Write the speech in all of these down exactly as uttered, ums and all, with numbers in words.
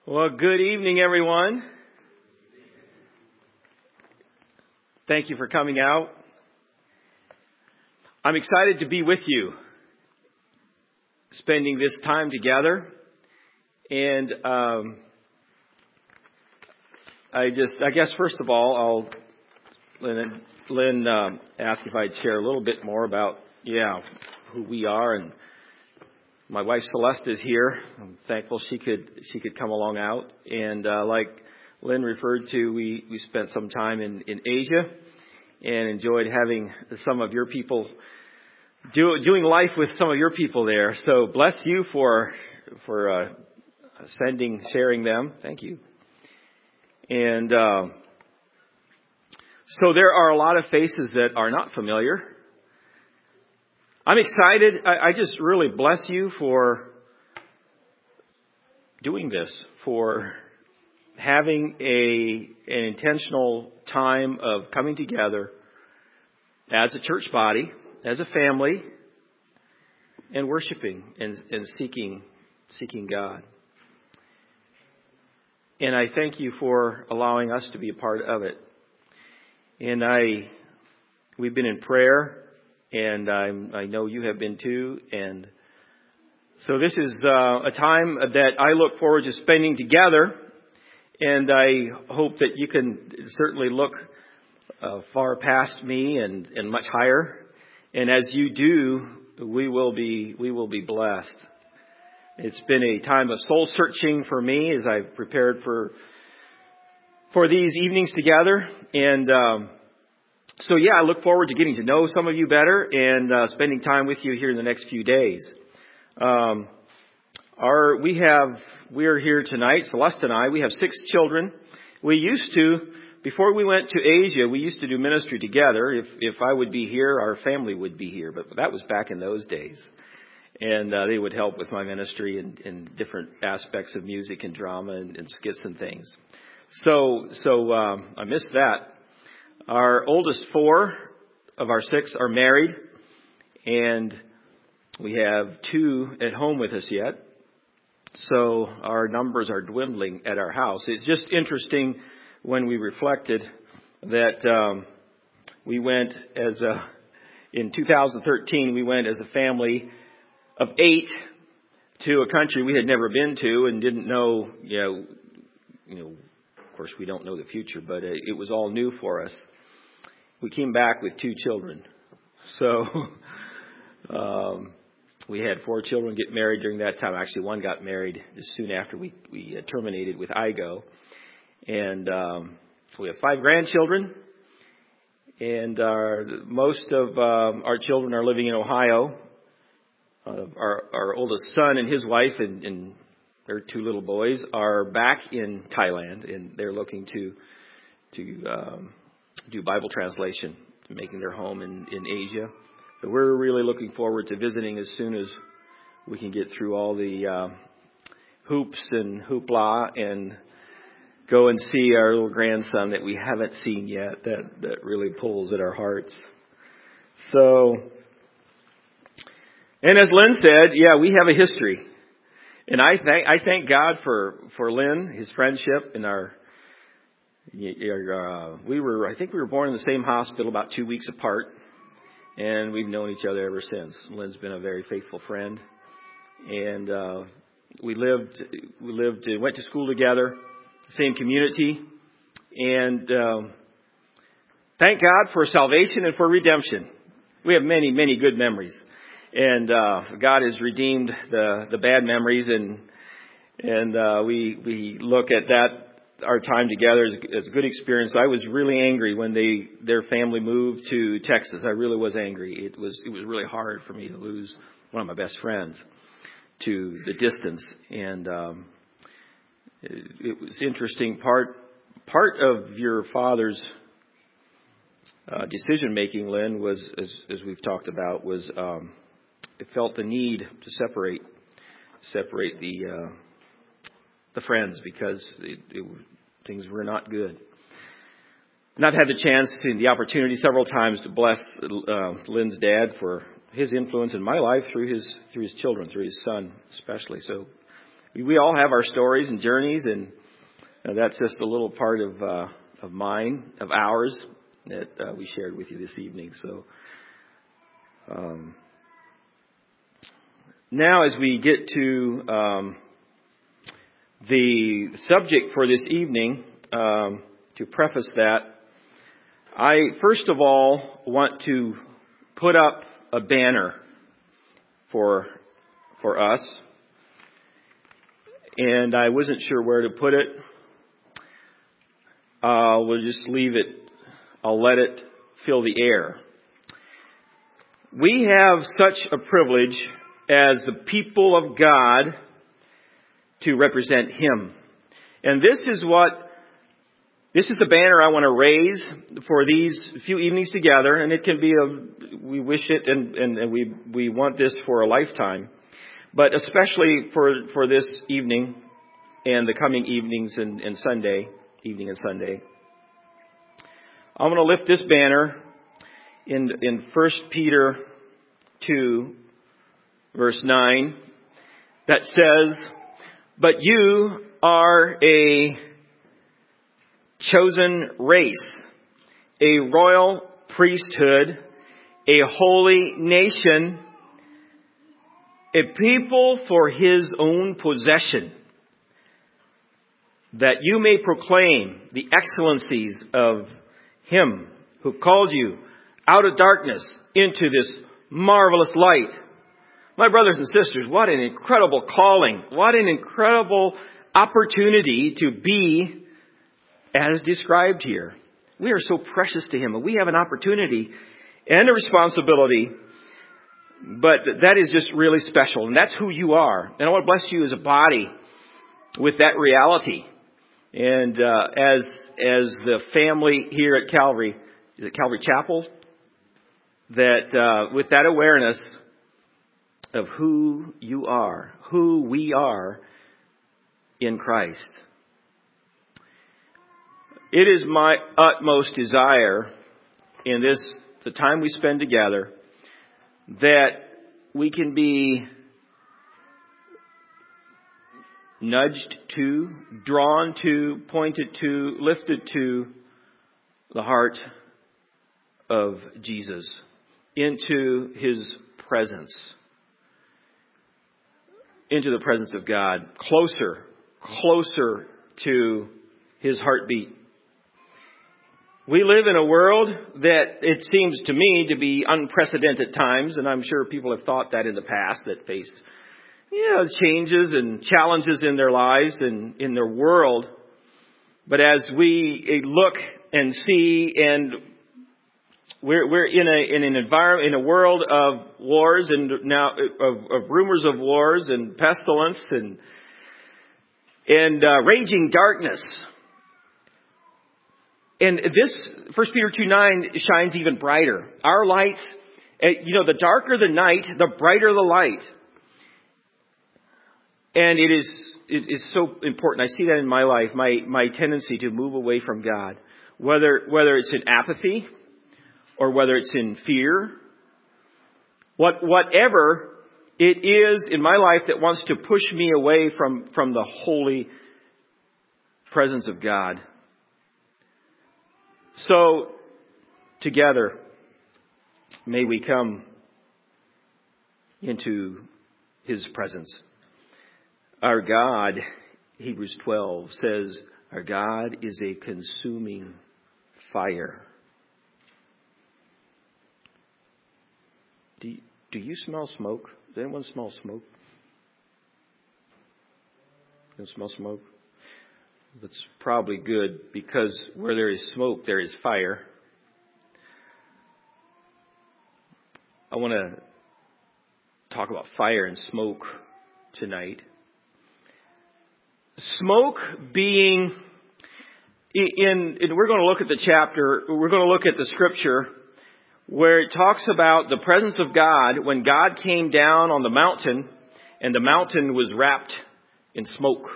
Well, good evening, everyone. Thank you for coming out. I'm excited to be with you, spending this time together. And um, I just, I guess, first of all, I'll, Lynn, Lynn um, asked if I'd share a little bit more about, yeah, who we are. And my wife Celeste is here. I'm thankful she could she could come along out. And uh, like Lynn referred to, we, we spent some time in, in Asia and enjoyed having some of your people do, doing life with some of your people there. So bless you for for uh, sending, sharing them. Thank you. And uh, so there are a lot of faces that are not familiar. I'm excited. I, I just really bless you for doing this, for having a an intentional time of coming together as a church body, as a family, and worshiping and, and seeking seeking God. And I thank you for allowing us to be a part of it. And I, we've been in prayer. And I'm, I know you have been too. And so this is uh, a time that I look forward to spending together. And I hope that you can certainly look uh, far past me and, and much higher. And as you do, we will be we will be blessed. It's been a time of soul searching for me as I've prepared for for these evenings together. And um, So, yeah, I look forward to getting to know some of you better and uh, spending time with you here in the next few days. Um, our, we have, we are here tonight, Celeste and I, we have six children. We used to, before we went to Asia, we used to do ministry together. If, if I would be here, our family would be here, but that was back in those days. And uh, they would help with my ministry in, in different aspects of music and drama and, and skits and things. So, so um, I missed that. Our oldest four of our six are married, and we have two at home with us yet. So our numbers are dwindling at our house. It's just interesting when we reflected that um, we went as a, in two thousand thirteen, we went as a family of eight to a country we had never been to and didn't know, you know, you know, of course we don't know the future, but it, it was all new for us. We came back with two children. So um, we had four children get married during that time. Actually, one got married as soon after we, we terminated with I G O. And um, so we have five grandchildren. And our, most of um, our children are living in Ohio. Uh, our, our oldest son and his wife and, and their two little boys are back in Thailand. And they're looking to... to um, do Bible translation, making their home in, in Asia. But we're really looking forward to visiting as soon as we can get through all the uh, hoops and hoopla and go and see our little grandson that we haven't seen yet. That, that really pulls at our hearts. So, and as Lynn said, yeah, we have a history. And I thank, I thank God for, for Lynn, his friendship, and our Uh, we were, I think we were born in the same hospital about two weeks apart, and we've known each other ever since. Lynn's been a very faithful friend, and uh, we lived, we lived, went to school together, same community, and um, thank God for salvation and for redemption. We have many, many good memories, and uh, God has redeemed the the bad memories, and and uh, we we look at that. Our time together is, is a good experience. I was really angry when they their family moved to Texas. I really was angry. It was it was really hard for me to lose one of my best friends to the distance. And um, it, it was interesting. Part part of your father's uh, decision making, Lynn, was as, as we've talked about, was um, it felt the need to separate separate the. Uh, the friends because it, it, things were not good. And I've had the chance and the opportunity several times to bless uh, Lynn's dad for his influence in my life through his through his children, through his son especially. So we, we all have our stories and journeys, and uh, that's just a little part of uh, of mine, of ours, that uh, we shared with you this evening. So um, now, as we get to um, the subject for this evening, um, to preface that, I first of all want to put up a banner for for us, and I wasn't sure where to put it. Uh, we'll just leave it. I'll let it fill the air. We have such a privilege as the people of God to represent Him, and this is what this is the banner I want to raise for these few evenings together. And it can be a we wish it, and, and, and we we want this for a lifetime, but especially for for this evening and the coming evenings and, and Sunday. Evening and Sunday. I'm going to lift this banner in in First Peter two, verse nine, that says, "But you are a chosen race, a royal priesthood, a holy nation, a people for His own possession, that you may proclaim the excellencies of Him who called you out of darkness into this marvelous light." My brothers and sisters, what an incredible calling. What an incredible opportunity to be as described here. We are so precious to Him, and we have an opportunity and a responsibility, but that is just really special, and that's who you are. And I want to bless you as a body with that reality. And uh, as as the family here at Calvary, is it Calvary Chapel? That uh, with that awareness of who you are, who we are in Christ. It is my utmost desire in this, the time we spend together, that we can be nudged to, drawn to, pointed to, lifted to the heart of Jesus, into His presence, into the presence of God, closer, closer to His heartbeat. We live in a world that it seems to me to be unprecedented times, and I'm sure people have thought that in the past, that faced Yeah, changes and challenges in their lives and in their world. But as we look and see, and we're we're in a in an environment, in a world of wars and now of, of rumors of wars and pestilence and and uh, raging darkness. And this First Peter two nine shines even brighter. Our lights, you know, the darker the night, the brighter the light. And it is it is so important. I see that in my life, my my tendency to move away from God, whether whether it's in apathy or whether it's in fear, what whatever it is in my life that wants to push me away from from the holy presence of God. So together, may we come into His presence. Our God, Hebrews twelve says, our God is a consuming fire. Do you, do you smell smoke? Does anyone smell smoke? You smell smoke? That's probably good, because where there is smoke, there is fire. I want to talk about fire and smoke tonight. Smoke being, in, in, we're going to look at the chapter, we're going to look at the scripture where it talks about the presence of God when God came down on the mountain and the mountain was wrapped in smoke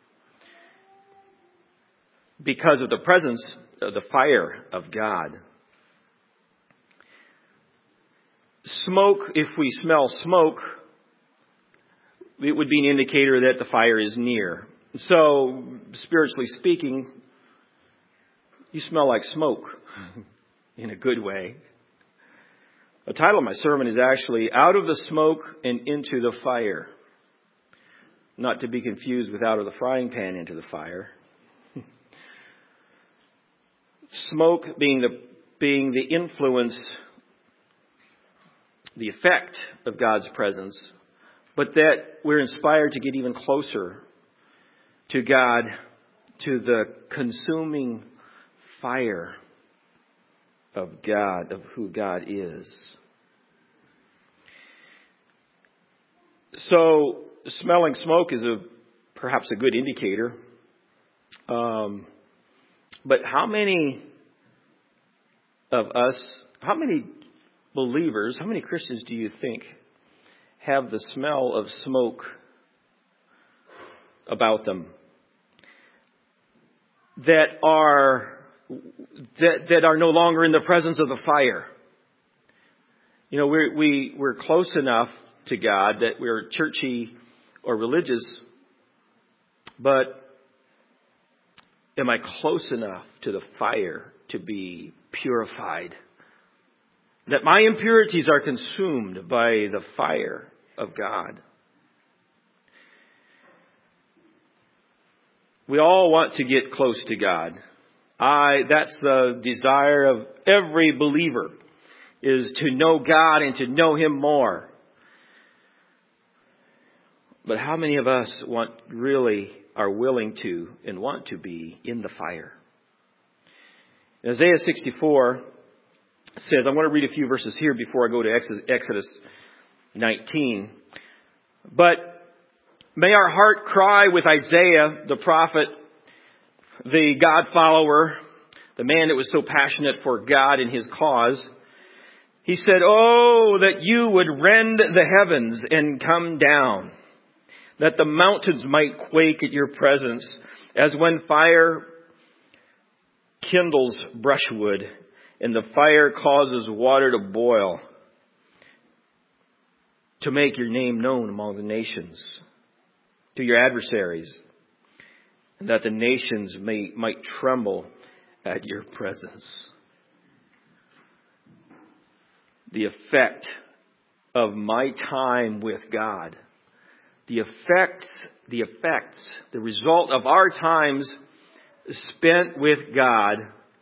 because of the presence of the fire of God. Smoke, if we smell smoke, it would be an indicator that the fire is near. So, spiritually speaking, you smell like smoke in a good way. The title of my sermon is actually Out of the Smoke and Into the Fire. Not to be confused with out of the frying pan into the fire. Smoke being the being the influence, the effect of God's presence, but that we're inspired to get even closer to God, to the consuming fire of God, of who God is. So, smelling smoke is a perhaps a good indicator. Um, but how many of us, how many believers, how many Christians do you think have the smell of smoke about them? That are that that are no longer in the presence of the fire. You know, we're we we're close enough to God that we're churchy or religious, but am I close enough to the fire to be purified? That my impurities are consumed by the fire of God. We all want to get close to God. I, that's the desire of every believer, is to know God and to know Him more. But how many of us want, really are willing to and want to be in the fire? In Isaiah sixty-four says, I'm going to read a few verses here before I go to Exodus nineteen. But may our heart cry with Isaiah, the prophet, the God follower, the man that was so passionate for God and His cause. He said, oh, that you would rend the heavens and come down, that the mountains might quake at your presence, as when fire kindles brushwood and the fire causes water to boil, to make your name known among the nations, to your adversaries, and that the nations may might tremble at your presence. The effect of my time with God, the effects, the effects, the result of our times spent with God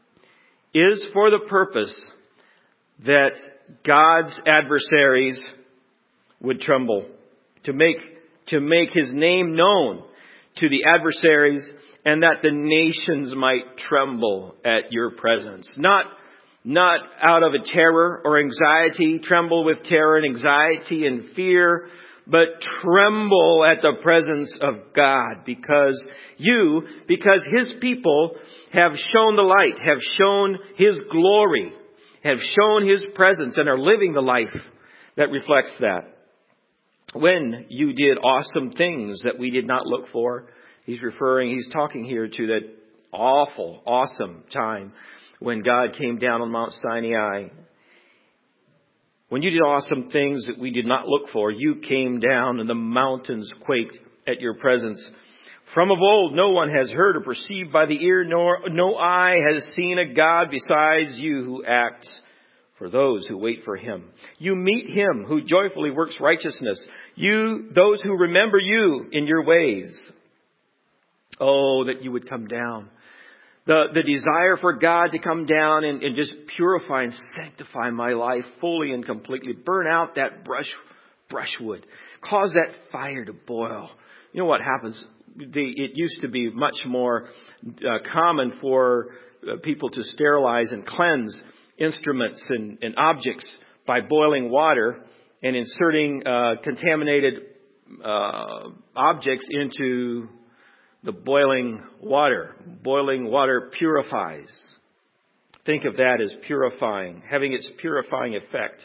is for the purpose that God's adversaries would tremble, to make to make His name known to the adversaries, and that the nations might tremble at your presence. Not, not out of a terror or anxiety, tremble with terror and anxiety and fear, but tremble at the presence of God, because you, because His people have shown the light, have shown His glory, have shown His presence, and are living the life that reflects that. When you did awesome things that we did not look for, He's referring, He's talking here to that awful, awesome time when God came down on Mount Sinai. When you did awesome things that we did not look for, you came down and the mountains quaked at your presence. From of old, no one has heard or perceived by the ear, nor no eye has seen a God besides you who acts for those who wait for Him. You meet Him who joyfully works righteousness. You, those who remember you in your ways. Oh, that you would come down. The, the desire for God to come down and, and just purify and sanctify my life fully and completely. Burn out that brush, brushwood. Cause that fire to boil. You know what happens? The, it used to be much more uh, common for uh, people to sterilize and cleanse instruments and, and objects by boiling water and inserting uh, contaminated uh, objects into the boiling water. Boiling water purifies. Think of that as purifying, having its purifying effect.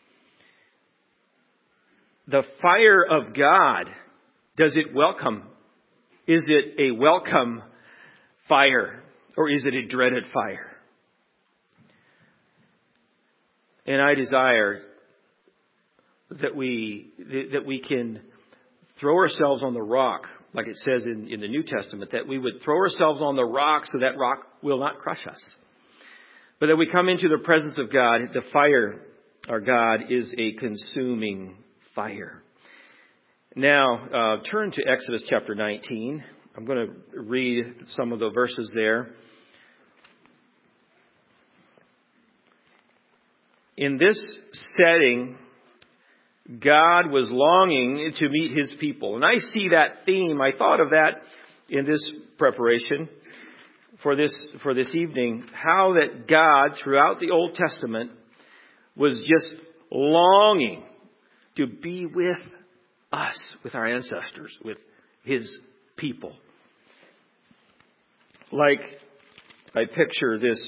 The fire of God, does it welcome? Is it a welcome fire, or is it a dreaded fire? And I desire that we that we can throw ourselves on the rock, like it says in, in the New Testament, that we would throw ourselves on the rock so that rock will not crush us. But that we come into the presence of God, the fire, our God, is a consuming fire. Now, uh, turn to Exodus chapter nineteen. I'm going to read some of the verses there. In this setting, God was longing to meet His people. And I see that theme. I thought of that in this preparation for this, for this evening. How that God, throughout the Old Testament, was just longing to be with us, with our ancestors, with His people. Like I picture this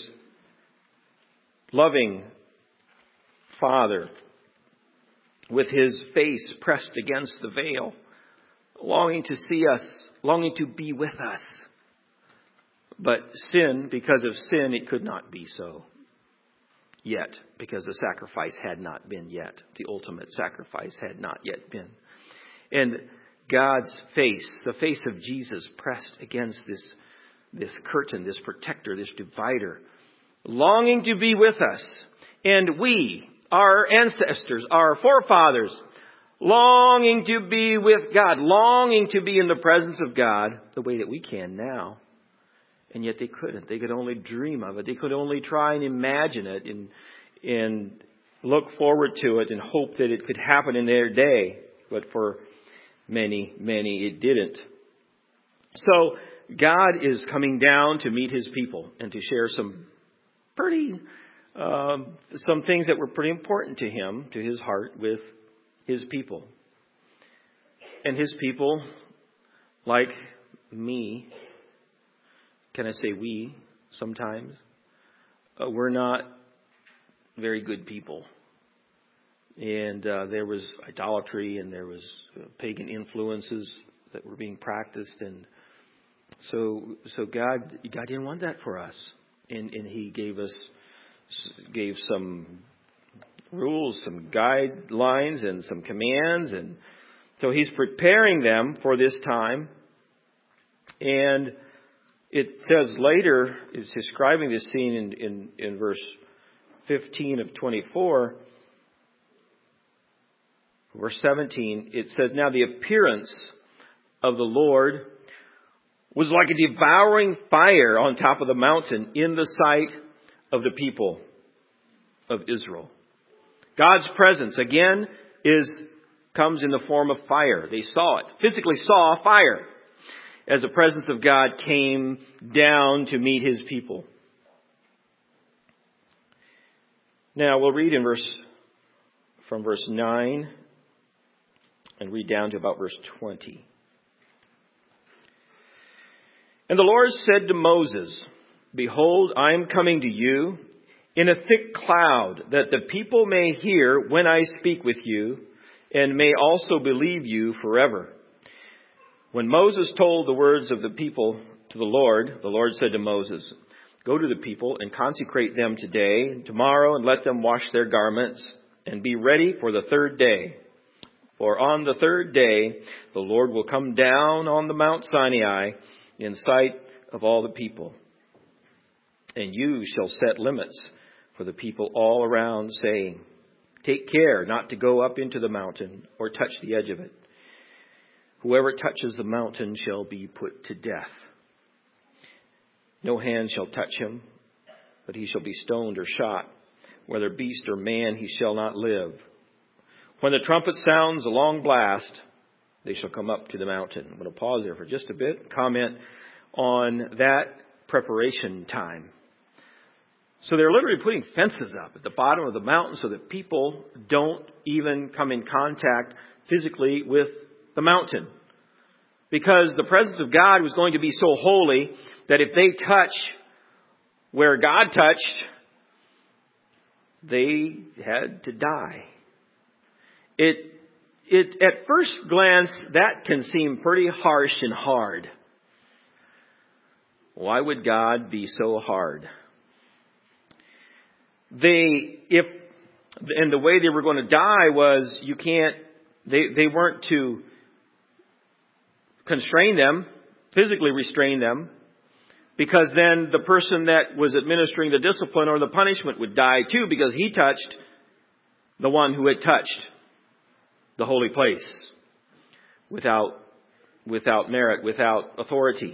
loving Father with His face pressed against the veil, longing to see us, longing to be with us. But sin, because of sin, it could not be so yet, because the sacrifice had not been yet. The ultimate sacrifice had not yet been. And God's face, the face of Jesus, pressed against this, this curtain, this protector, this divider, longing to be with us. And we, our ancestors, our forefathers, longing to be with God, longing to be in the presence of God the way that we can now. And yet they couldn't. They could only dream of it. They could only try and imagine it and, and look forward to it and hope that it could happen in their day. But for many, many, it didn't. So God is coming down to meet His people and to share some pretty Um, some things that were pretty important to Him, to His heart, with His people. And His people, like me, can I say we sometimes, uh, we're not very good people. And uh, there was idolatry and there was uh, pagan influences that were being practiced. And so so God, God didn't want that for us. And, and He gave us gave some rules, some guidelines, and some commands. And so He's preparing them for this time. And it says later, it's describing this scene in, in, in verse fifteen of twenty-four. Verse seventeen, it says, "Now the appearance of the Lord was like a devouring fire on top of the mountain in the sight of the people of Israel." God's presence, again, is comes in the form of fire. They saw it, physically saw fire as the presence of God came down to meet His people. Now we'll read in verse from verse nine and read down to about verse twenty. "And the Lord said to Moses, Behold, I am coming to you in a thick cloud, that the people may hear when I speak with you, and may also believe you forever. When Moses told the words of the people to the Lord, the Lord said to Moses, Go to the people and consecrate them today and tomorrow, and let them wash their garments, and be ready for the third day. For on the third day the Lord will come down on the Mount Sinai in sight of all the people. And you shall set limits for the people all around, saying, Take care not to go up into the mountain or touch the edge of it. Whoever touches the mountain shall be put to death. No hand shall touch him, but he shall be stoned or shot. Whether beast or man, he shall not live. When the trumpet sounds a long blast, they shall come up to the mountain." I'm going to pause there for just a bit, comment on that preparation time. So they're literally putting fences up at the bottom of the mountain so that people don't even come in contact physically with the mountain. Because the presence of God was going to be so holy that if they touch where God touched, they had to die. It, it, at first glance, that can seem pretty harsh and hard. Why would God be so hard? They, if, and the way they were going to die was, you can't, they, they weren't to constrain them, physically restrain them, because then the person that was administering the discipline or the punishment would die too, because he touched the one who had touched the holy place without, without merit, without authority.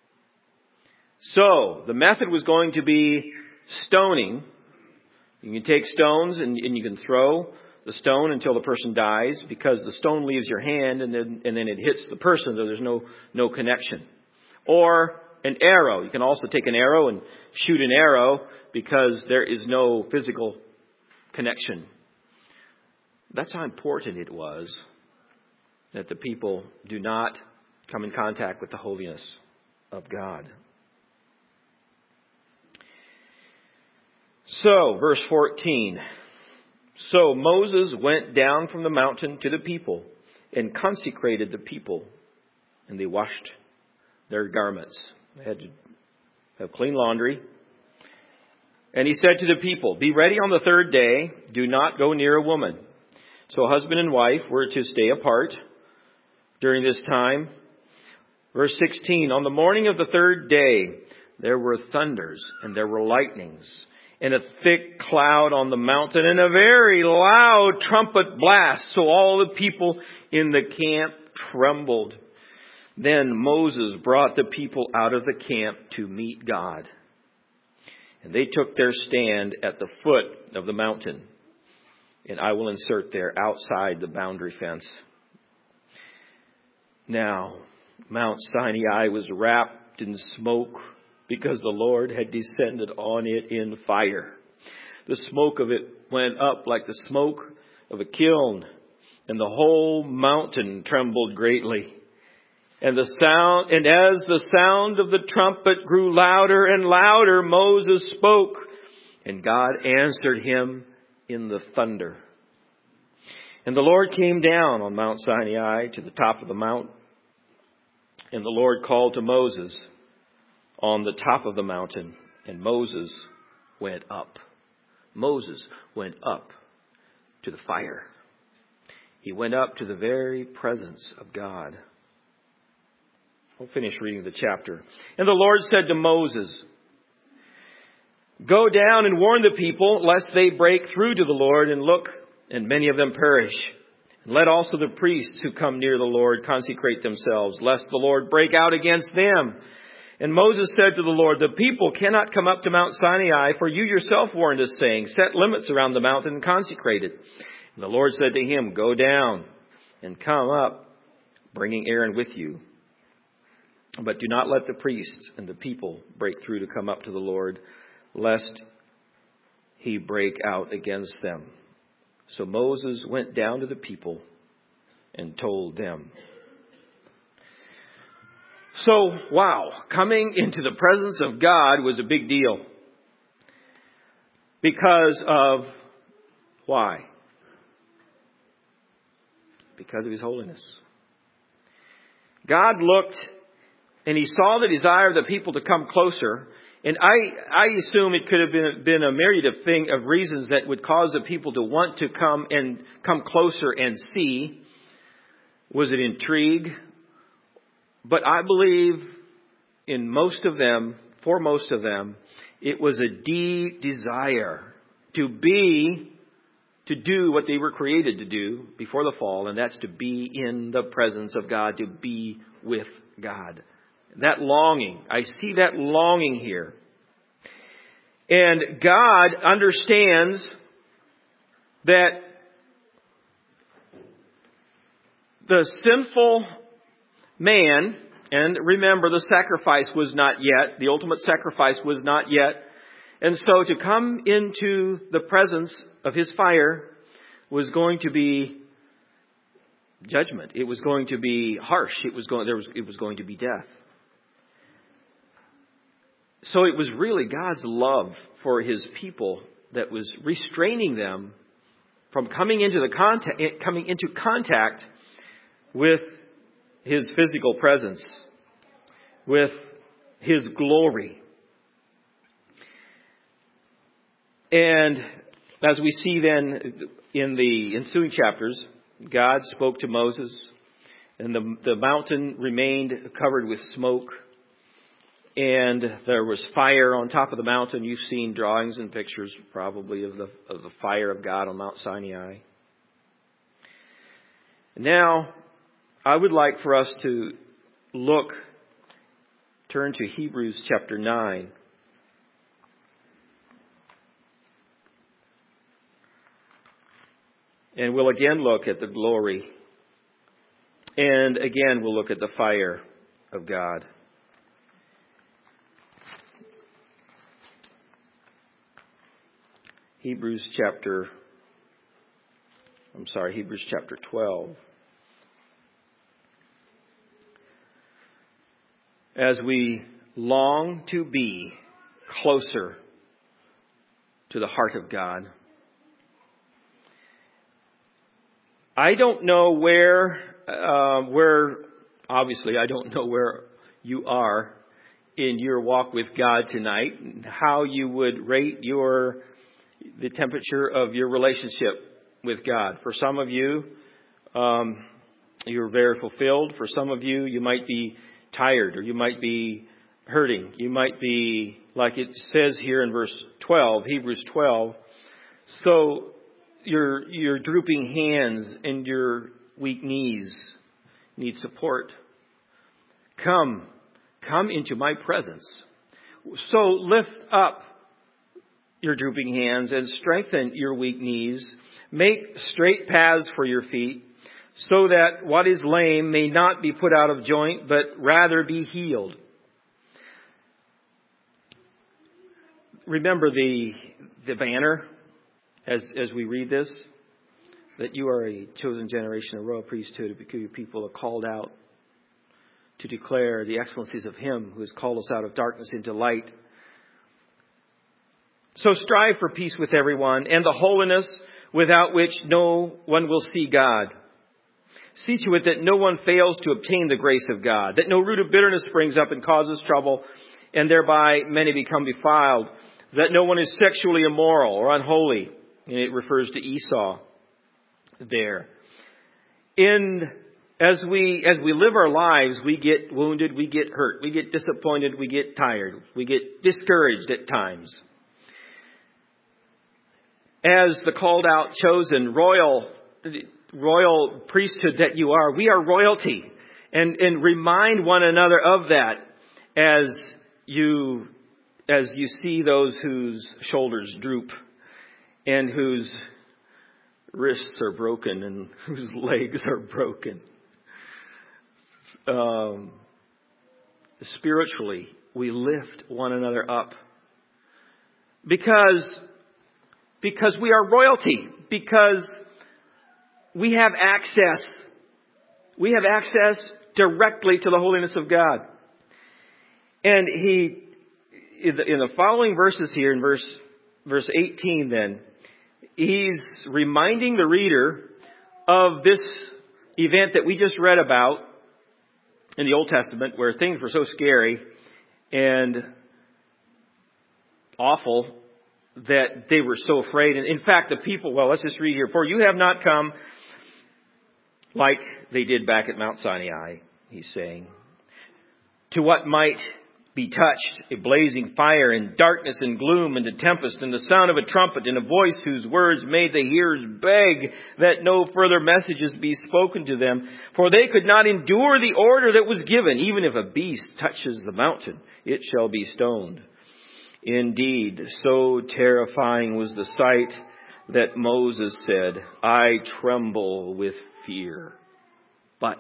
So, the method was going to be stoning. You can take stones and, and you can throw the stone until the person dies, because the stone leaves your hand and then, and then it hits the person, so there's no, no connection. Or an arrow. You can also take an arrow and shoot an arrow, because there is no physical connection. That's how important it was that the people do not come in contact with the holiness of God. So, verse fourteen. So Moses went down from the mountain to the people and consecrated the people, and they washed their garments. They had to have clean laundry. And he said to the people, "Be ready on the third day. Do not go near a woman." So husband and wife were to stay apart during this time. Verse sixteen, on the morning of the third day, there were thunders and there were lightnings and a thick cloud on the mountain and a very loud trumpet blast. So all the people in the camp trembled. Then Moses brought the people out of the camp to meet God. And they took their stand at the foot of the mountain. And I will insert there, outside the boundary fence. Now, Mount Sinai was wrapped in smoke because the Lord had descended on it in fire. The smoke of it went up like the smoke of a kiln, and the whole mountain trembled greatly. And the sound, and as the sound of the trumpet grew louder and louder, Moses spoke, and God answered him in the thunder. And the Lord came down on Mount Sinai to the top of the mount. And the Lord called to Moses on the top of the mountain. And Moses went up. Moses went up to the fire. He went up to the very presence of God. We'll finish reading the chapter. And the Lord said to Moses, "Go down and warn the people, lest they break through to the Lord and look, and many of them perish. And let also the priests who come near the Lord consecrate themselves, lest the Lord break out against them." And Moses said to the Lord, "The people cannot come up to Mount Sinai, for you yourself warned us, saying, 'Set limits around the mountain and consecrate it.' And the Lord said to him, 'Go down and come up, bringing Aaron with you. But do not let the priests and the people break through to come up to the Lord, lest he break out against them.' So Moses went down to the people and told them." So, wow, coming into the presence of God was a big deal. Because of, why? Because of His holiness. God looked and He saw the desire of the people to come closer. And I, I assume it could have been, been a myriad of thing, of reasons that would cause the people to want to come and come closer and see. Was it intrigue? But I believe in most of them, for most of them, it was a deep desire to be, to do what they were created to do before the fall, and that's to be in the presence of God, to be with God. That longing, I see that longing here. And God understands that the sinful man, and remember the sacrifice was not yet, the ultimate sacrifice was not yet. And so to come into the presence of His fire was going to be judgment. It was going to be harsh. It was going, there was, it was going to be death. So it was really God's love for His people that was restraining them from coming into the contact, coming into contact with His physical presence, with His glory. And as we see then in the ensuing chapters, God spoke to Moses, And the, the mountain remained covered with smoke. And there was fire on top of the mountain. You've seen drawings and pictures probably of the, of the fire of God on Mount Sinai. Now, I would like for us to look, turn to Hebrews chapter nine. And we'll again look at the glory. And again, we'll look at the fire of God. Hebrews chapter, I'm sorry, Hebrews chapter twelve. As we long to be closer to the heart of God. I don't know where, uh, where, obviously I don't know where you are in your walk with God tonight, how you would rate your, the temperature of your relationship with God. For some of you, um, you're very fulfilled. For some of you, you might be tired, or you might be hurting. You might be, like it says here in verse twelve, Hebrews twelve, so your your drooping hands and your weak knees need support. Come, come into my presence. So lift up your drooping hands and strengthen your weak knees. Make straight paths for your feet, so that what is lame may not be put out of joint, but rather be healed. Remember the the banner as as we read this, that you are a chosen generation, a royal priesthood, a peculiar people, are called out to declare the excellencies of Him who has called us out of darkness into light. So strive for peace with everyone and the holiness without which no one will see God. See to it that no one fails to obtain the grace of God, that no root of bitterness springs up and causes trouble, and thereby many become defiled, that no one is sexually immoral or unholy. And it refers to Esau there. In, as we, as we live our lives, we get wounded, we get hurt, we get disappointed, we get tired, we get discouraged at times. As the called out, chosen, royal, royal priesthood that you are, we are royalty. And, and remind one another of that as you, as you see those whose shoulders droop and whose wrists are broken and whose legs are broken. Um, spiritually, we lift one another up because, because we are royalty, because we have access. We have access directly to the holiness of God. And he, in the, in the following verses here, in verse, verse eighteen then, he's reminding the reader of this event that we just read about in the Old Testament, where things were so scary and awful that they were so afraid. And in fact, the people, well, let's just read here. For you have not come like they did back at Mount Sinai, he's saying, to what might be touched, a blazing fire and darkness and gloom and a tempest and the sound of a trumpet and a voice whose words made the hearers beg that no further messages be spoken to them. For they could not endure the order that was given. Even if a beast touches the mountain, it shall be stoned. Indeed, so terrifying was the sight that Moses said, I tremble with fear. But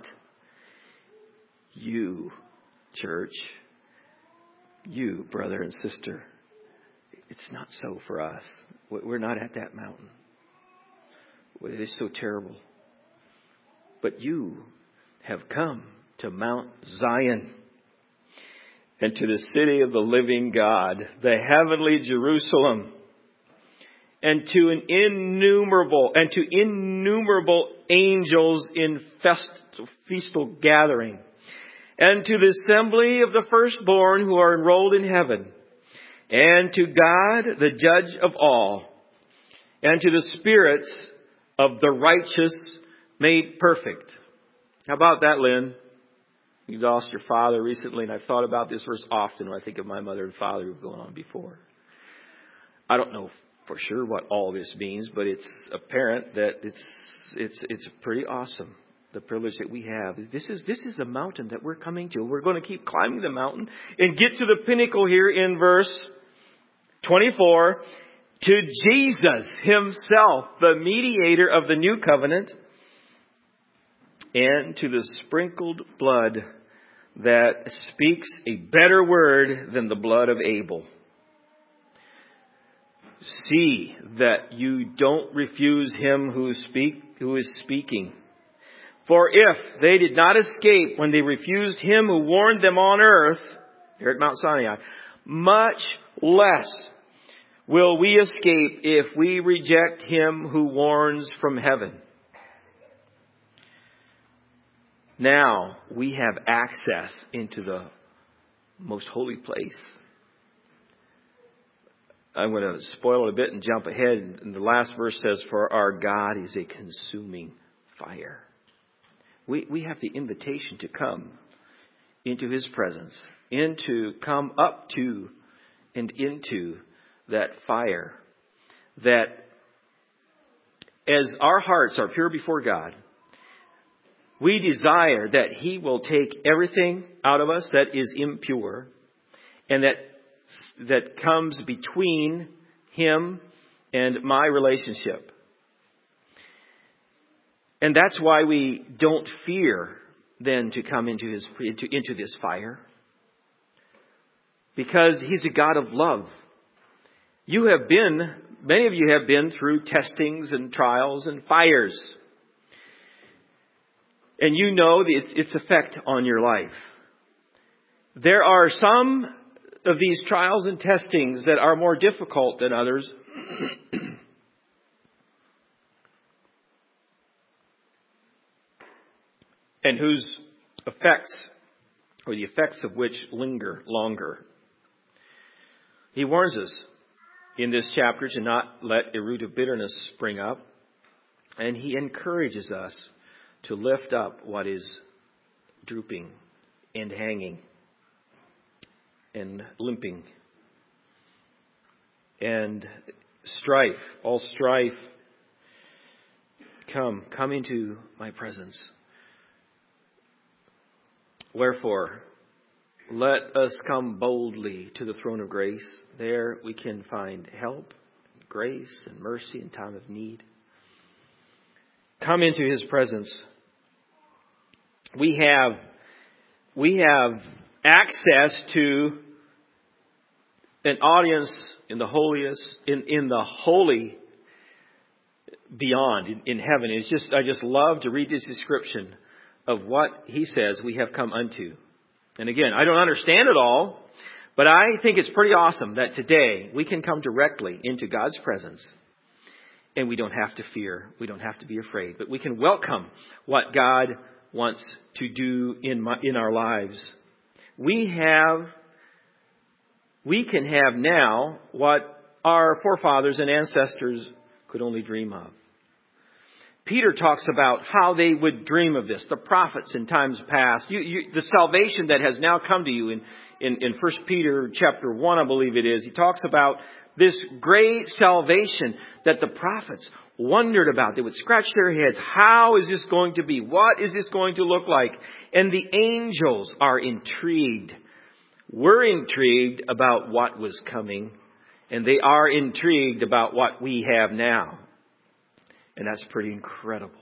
you, church, you, brother and sister, it's not so for us. We're not at that mountain. It is so terrible. But you have come to Mount Zion and to the city of the living God, the heavenly Jerusalem, and to an innumerable, and to innumerable angels in festal, feastal gathering, and to the assembly of the firstborn who are enrolled in heaven, and to God, the judge of all, and to the spirits of the righteous made perfect. How about that, Lynn? You lost your father recently, and I've thought about this verse often when I think of my mother and father who've gone on before. I don't know for sure what all this means, but it's apparent that it's it's it's pretty awesome, the privilege that we have. This is this is the mountain that we're coming to. We're going to keep climbing the mountain and get to the pinnacle here in verse twenty-four. To Jesus himself, the mediator of the new covenant, and to the sprinkled blood that speaks a better word than the blood of Abel. See that you don't refuse him who speak, who is speaking. For if they did not escape when they refused him who warned them on earth, here at Mount Sinai, much less will we escape if we reject him who warns from heaven. Now we have access into the most holy place. I'm going to spoil it a bit and jump ahead. And the last verse says, for our God is a consuming fire. We, we have the invitation to come into his presence, into, come up to and into that fire. That as our hearts are pure before God, we desire that he will take everything out of us that is impure and that that comes between him and my relationship. And that's why we don't fear then to come into his into, into this fire. Because he's a God of love. You have been, many of you have been through testings and trials and fires. And you know its, its effect on your life. There are some of these trials and testings that are more difficult than others. And whose effects, or the effects of which linger longer. He warns us in this chapter to not let a root of bitterness spring up. And he encourages us to lift up what is drooping and hanging and limping. And strife, all strife, come, come into my presence. Wherefore, let us come boldly to the throne of grace. There we can find help, grace, and mercy in time of need. Come into his presence. We have, we have access to an audience in the holiest, in, in the holy beyond, in, in heaven. It's just, I just love to read this description of what he says we have come unto. And again, I don't understand it all, but I think it's pretty awesome that today we can come directly into God's presence and we don't have to fear. We don't have to be afraid, but we can welcome what God wants to do in my, in our lives. We have, we can have now what our forefathers and ancestors could only dream of. Peter talks about how they would dream of this, the prophets in times past. You, you, the salvation that has now come to you in, in, in First Peter chapter one, I believe it is. He talks about this great salvation that the prophets wondered about. They would scratch their heads. How is this going to be? What is this going to look like? And the angels are intrigued. We're intrigued about what was coming. And they are intrigued about what we have now. And that's pretty incredible.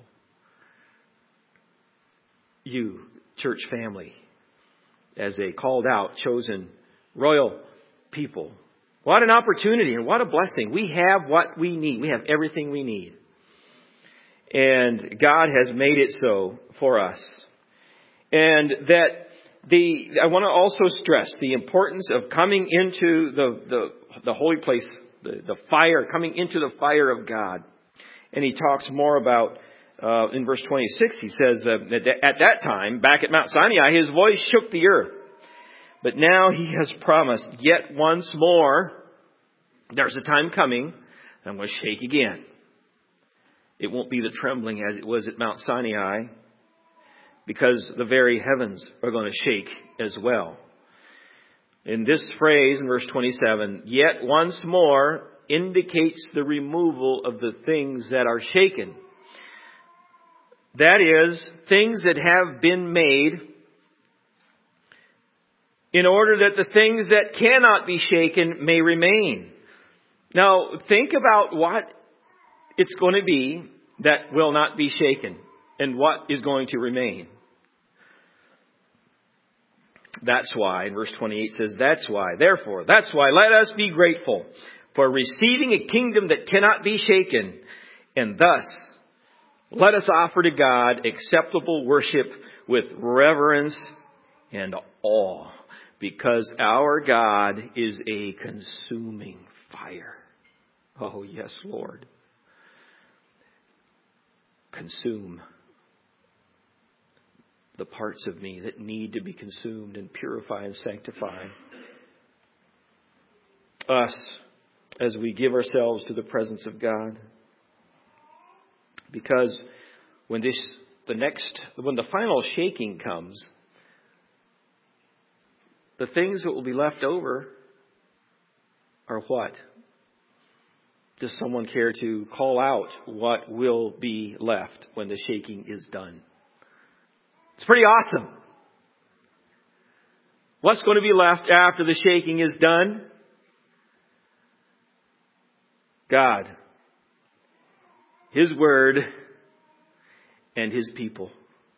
You, church family, as a called out, chosen, royal people. What an opportunity and what a blessing. We have what we need. We have everything we need. And God has made it so for us. And that the, I want to also stress the importance of coming into the, the, the holy place, the, the fire, coming into the fire of God. And he talks more about, uh, in verse twenty-six, he says, uh, that at that time, back at Mount Sinai, his voice shook the earth. But now he has promised, yet once more, there's a time coming, I'm going to shake again. It won't be the trembling as it was at Mount Sinai. because the very heavens are going to shake as well. In this phrase in verse twenty-seven, yet once more indicates the removal of the things that are shaken. That is, things that have been made in order that the things that cannot be shaken may remain. Now, think about what it's going to be that will not be shaken and what is going to remain. That's why, in verse twenty-eight says, that's why, therefore, that's why, let us be grateful for receiving a kingdom that cannot be shaken, and thus let us offer to God acceptable worship with reverence and awe, because our God is a consuming fire. Oh, yes, Lord. Consume the parts of me that need to be consumed and purify and sanctify us as we give ourselves to the presence of God. Because when this, the next, when the final shaking comes, the things that will be left over are what? Does someone care to call out what will be left when the shaking is done? It's pretty awesome. What's going to be left after the shaking is done? God, His Word, and His people.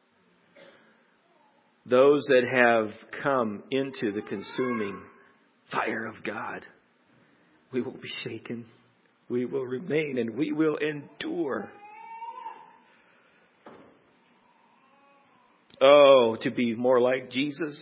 Those that have come into the consuming fire of God. We will be shaken. We will remain and we will endure. Oh, to be more like Jesus.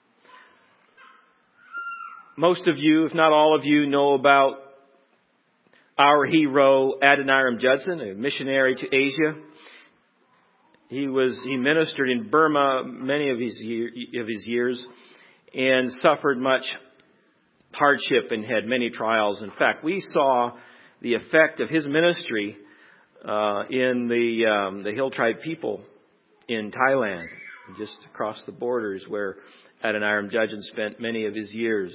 Most of you, if not all of you, know about our hero, Adoniram Judson, a missionary to Asia. He was he ministered in Burma many of his year, of his years and suffered much hardship and had many trials. In fact, we saw the effect of his ministry uh, in the um, the Hill Tribe people in Thailand, just across the borders, where Adoniram Judson spent many of his years.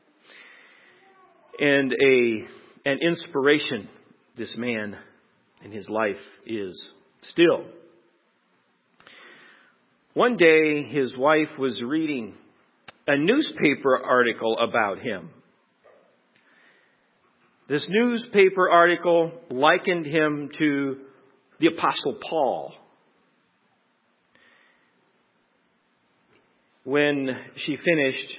And a an inspiration, this man in his life is still. One day, his wife was reading a newspaper article about him. This newspaper article likened him to the Apostle Paul. When she finished,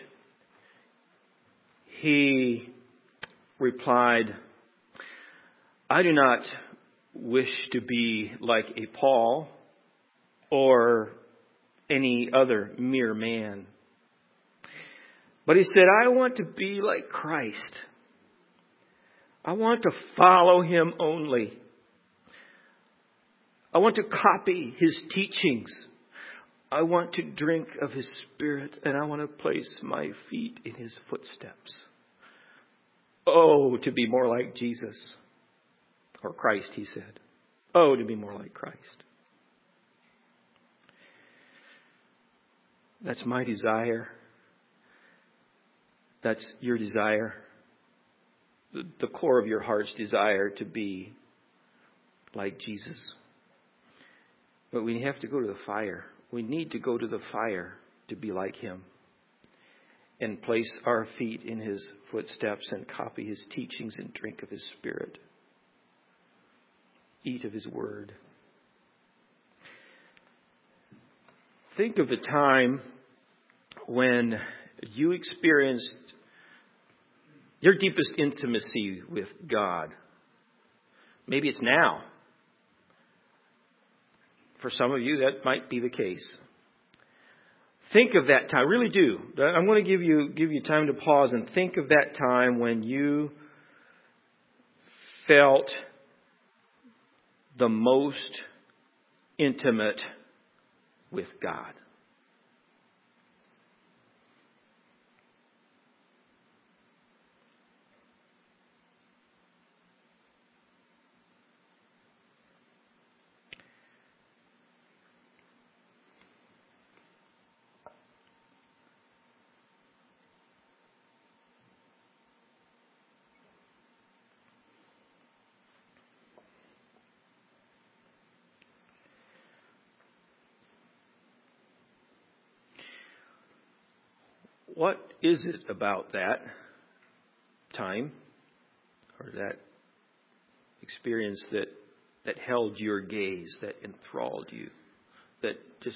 he replied, I do not wish to be like a Paul or any other mere man. But he said, I want to be like Christ. I want to follow Him only. I want to copy His teachings. I want to drink of His Spirit, and I want to place my feet in His footsteps. Oh, to be more like Jesus. Or Christ, he said. Oh, to be more like Christ. That's my desire. That's your desire. The, the core of your heart's desire to be like Jesus. But we have to go to the fire. We need to go to the fire to be like Him. And place our feet in His footsteps and copy His teachings and drink of His Spirit. Eat of His Word. Think of the time when you experienced your deepest intimacy with God. Maybe it's now. For some of you, that might be the case. Think of that time. Really do. I'm going to give you give you time to pause and think of that time when you felt the most intimate with God. what is it about that time or that experience that that held your gaze, that enthralled you, that just,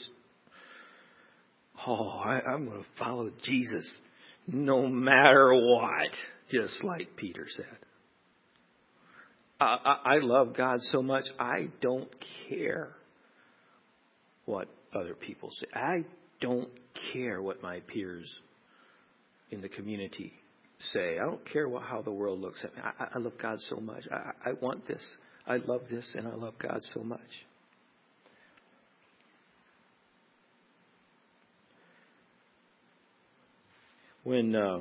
oh, I, I'm going to follow Jesus no matter what, just like Peter said. I, I, I love God so much, I don't care what other people say. I don't care what my peers in the community say. I don't care what, how the world looks at me. I, I love God so much. I, I want this. I love this, and I love God so much. When uh,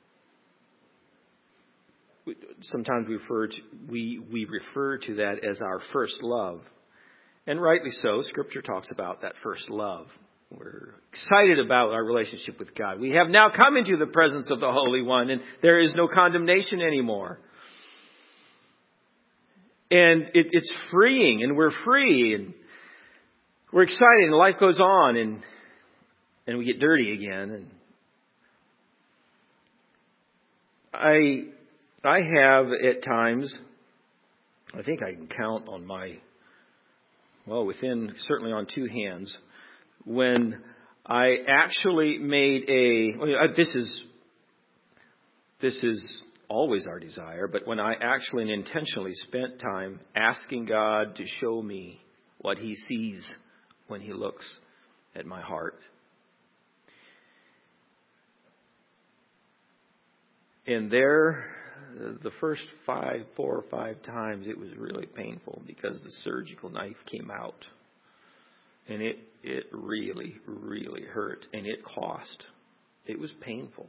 we, sometimes we refer to we we refer to that as our first love, and rightly so. Scripture talks about that first love. We're excited about our relationship with God. We have now come into the presence of the Holy One, and there is no condemnation anymore. And it, it's freeing, and we're free, and we're excited, and life goes on, and and we get dirty again. And I I have at times, I think I can count on my, well, within, certainly on two hands, when I actually made a, well, this is, this is always our desire, but when I actually and intentionally spent time asking God to show me what He sees when He looks at my heart. And there, the first five, four or five times, it was really painful because the surgical knife came out. And it, it really, really hurt. And it cost. It was painful.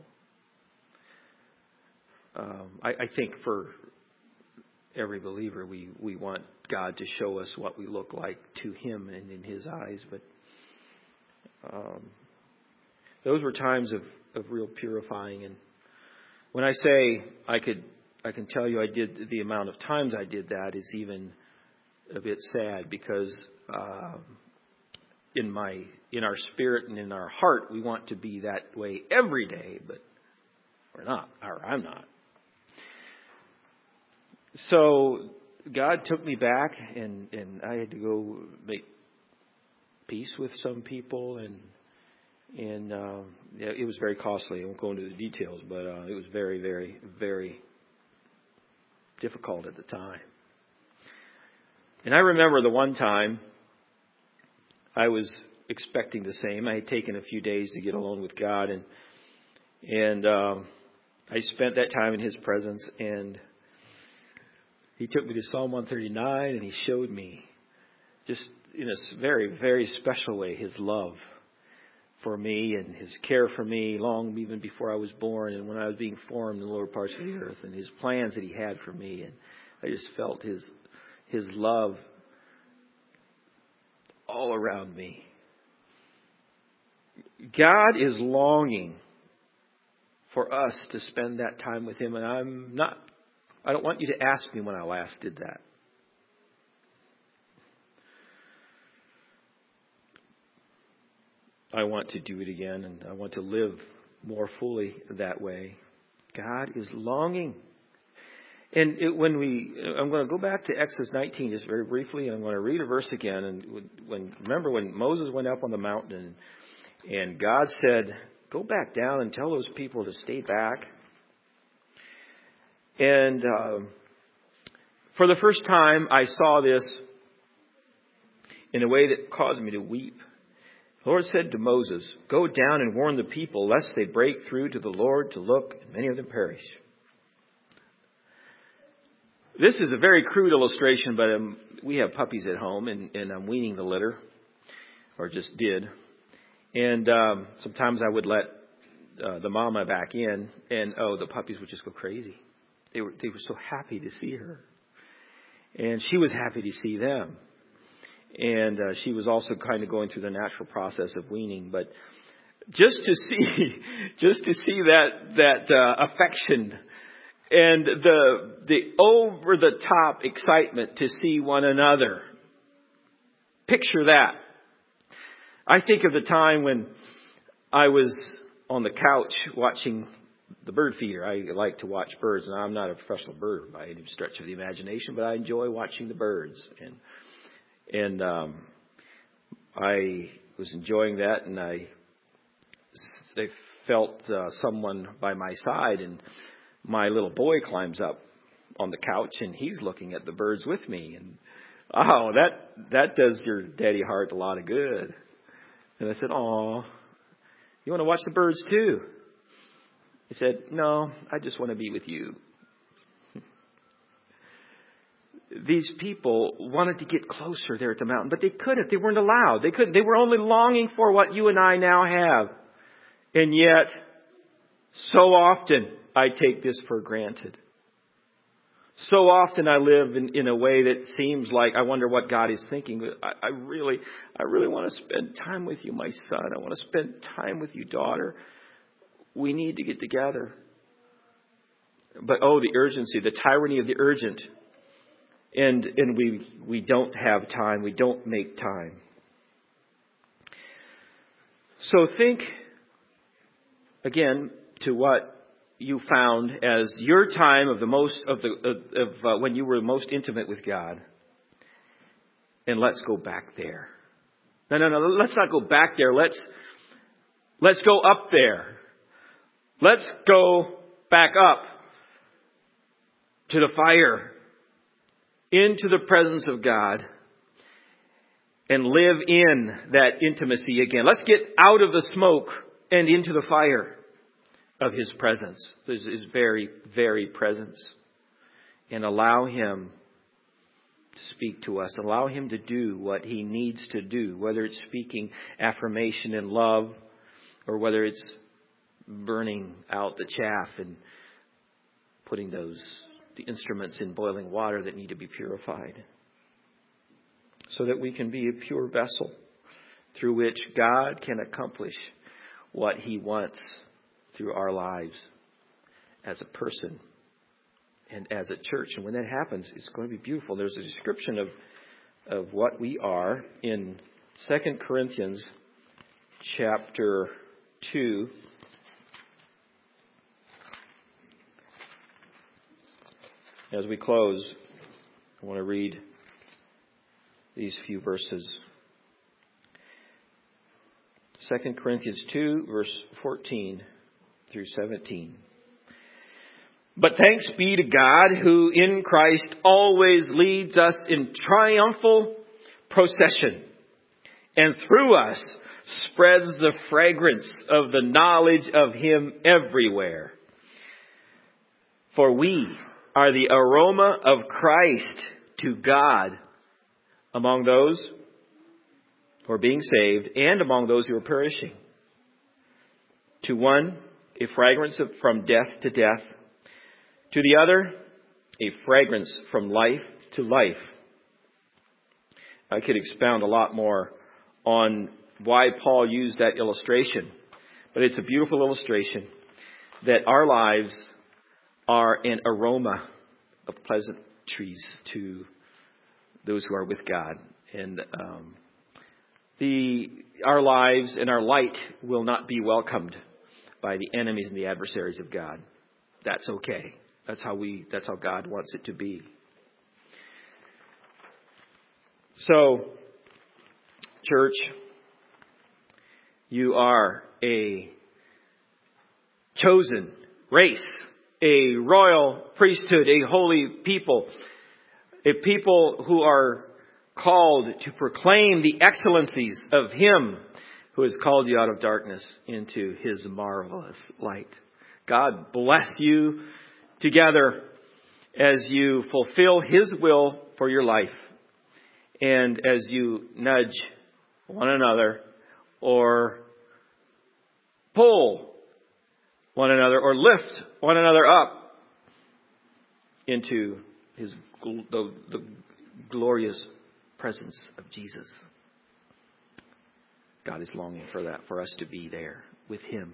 Um, I, I think for every believer, we, we want God to show us what we look like to Him and in His eyes. But um, those were times of, of real purifying. And when I say I could, I can tell you I did the amount of times I did that is even a bit sad because uh, in my, in our spirit and in our heart, we want to be that way every day, but we're not, or I'm not. So God took me back, and, and I had to go make peace with some people, and and uh, yeah, it was very costly. I won't go into the details, but uh, it was very, very, very difficult at the time. And I remember the one time I was expecting the same. I had taken a few days to get alone with God, and and um, I spent that time in His presence, and He took me to Psalm one thirty-nine, and He showed me just in a very, very special way His love for me and His care for me long even before I was born and when I was being formed in the lower parts of the earth, and His plans that He had for me. And I just felt His His love all around me. God is longing for us to spend that time with Him, and I'm not, I don't want you to ask me when I last did that. I want to do it again, and I want to live more fully that way. God is longing. And it, when we, I'm going to go back to Exodus nineteen just very briefly, and I'm going to read a verse again. And when, remember when Moses went up on the mountain, and, and God said, "Go back down and tell those people to stay back." And uh, for the first time, I saw this in a way that caused me to weep. The Lord said to Moses, "Go down and warn the people, lest they break through to the Lord to look, and many of them perish." This is a very crude illustration, but um, we have puppies at home, and, and I'm weaning the litter, or just did. And um, sometimes I would let uh, the mama back in, and oh, the puppies would just go crazy. They were they were so happy to see her, and she was happy to see them. And uh, she was also kind of going through the natural process of weaning, but just to see, just to see that that uh, affection and the the over the top excitement to see one another. Picture that. I think of the time when I was on the couch watching the bird feeder. I like to watch birds, and I'm not a professional bird by any stretch of the imagination, but I enjoy watching the birds. And and um, I was enjoying that, and I, I felt uh, someone by my side, and my little boy climbs up on the couch, and he's looking at the birds with me. And oh, that that does your daddy heart a lot of good. And I said, "Aw, you want to watch the birds too?" He said, "No, I just want to be with you." These people wanted to get closer there at the mountain, but they couldn't. They weren't allowed. They couldn't. They were only longing for what you and I now have. And yet, so often I take this for granted. So often I live in, in a way that seems like I wonder what God is thinking. I, I really, I really want to spend time with you, my son. I want to spend time with you, daughter. We need to get together. But oh, the urgency, the tyranny of the urgent. And and we we don't have time. We don't make time. So think again to what you found as your time of the most of the of, of uh, when you were most intimate with God. And let's go back there. No, no, no. Let's not go back there. Let's let's go up there. Let's go back up to the fire, into the presence of God, and live in that intimacy again. Let's get out of the smoke and into the fire of His presence, His, His very, very presence, and allow Him to speak to us. Allow Him to do what He needs to do, whether it's speaking affirmation and love, or whether it's burning out the chaff and putting those the instruments in boiling water that need to be purified, so that we can be a pure vessel through which God can accomplish what He wants through our lives as a person and as a church. And when that happens, it's going to be beautiful. There's a description of of what we are in Second Corinthians chapter two. As we close, I want to read these few verses. Second Corinthians two, verse fourteen through seventeen. But thanks be to God, who in Christ always leads us in triumphal procession, and through us spreads the fragrance of the knowledge of Him everywhere. For we are the aroma of Christ to God among those who are being saved and among those who are perishing. To one, a fragrance of, from death to death. To the other, a fragrance from life to life. I could expound a lot more on why Paul used that illustration, but it's a beautiful illustration that our lives are an aroma of pleasantries to those who are with God. And um, the our lives and our light will not be welcomed by the enemies and the adversaries of God. That's okay. That's how we. That's how God wants it to be. So, church, you are a chosen race, a royal priesthood, a holy people, a people who are called to proclaim the excellencies of Him who has called you out of darkness into His marvelous light. God bless you together as you fulfill His will for your life, and as you nudge one another or pull one another or lift one another up into His the, the glorious presence of Jesus. God is longing for that, for us to be there with Him.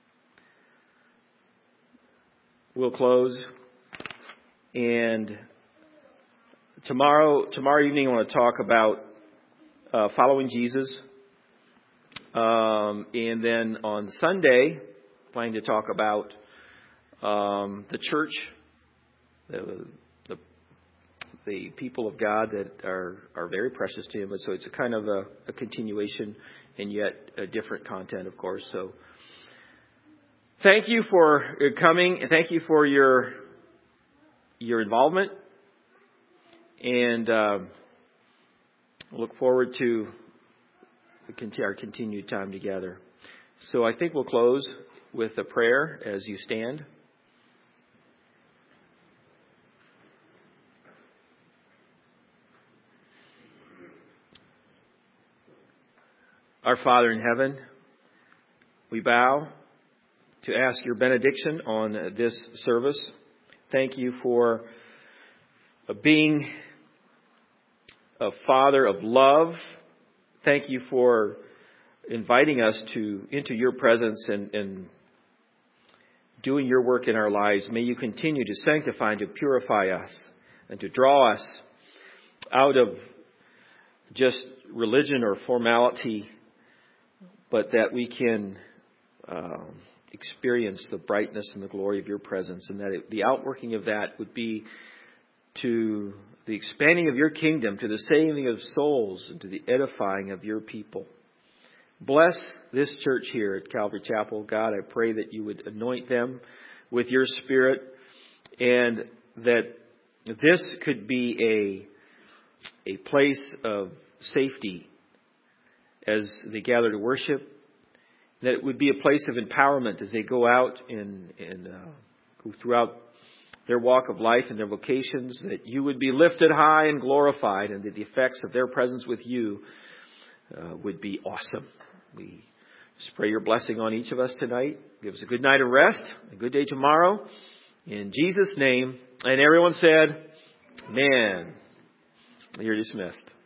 We'll close, and tomorrow tomorrow evening I want to talk about uh, following Jesus, um, and then on Sunday planning to talk about um, the church, the, the the people of God that are, are very precious to Him. And so it's a kind of a, a continuation and yet a different content, of course. So thank you for coming. Thank you for your your involvement. And um, look forward to our continued time together. So I think we'll close with a prayer as you stand. Our Father in heaven, we bow to ask your benediction on this service. Thank you for being a Father of love. Thank you for inviting us to into your presence and, and doing your work in our lives. May you continue to sanctify and to purify us and to draw us out of just religion or formality, but that we can um, experience the brightness and the glory of your presence, and that it, the outworking of that would be to the expanding of your kingdom, to the saving of souls, and to the edifying of your people. Bless this church here at Calvary Chapel. God, I pray that you would anoint them with your Spirit, and that this could be a, a place of safety as they gather to worship, that it would be a place of empowerment as they go out and, and uh, go throughout their walk of life and their vocations, that you would be lifted high and glorified, and that the effects of their presence with you uh, would be awesome. We just pray your blessing on each of us tonight. Give us a good night of rest, a good day tomorrow. In Jesus' name. And everyone said, Amen. You're dismissed.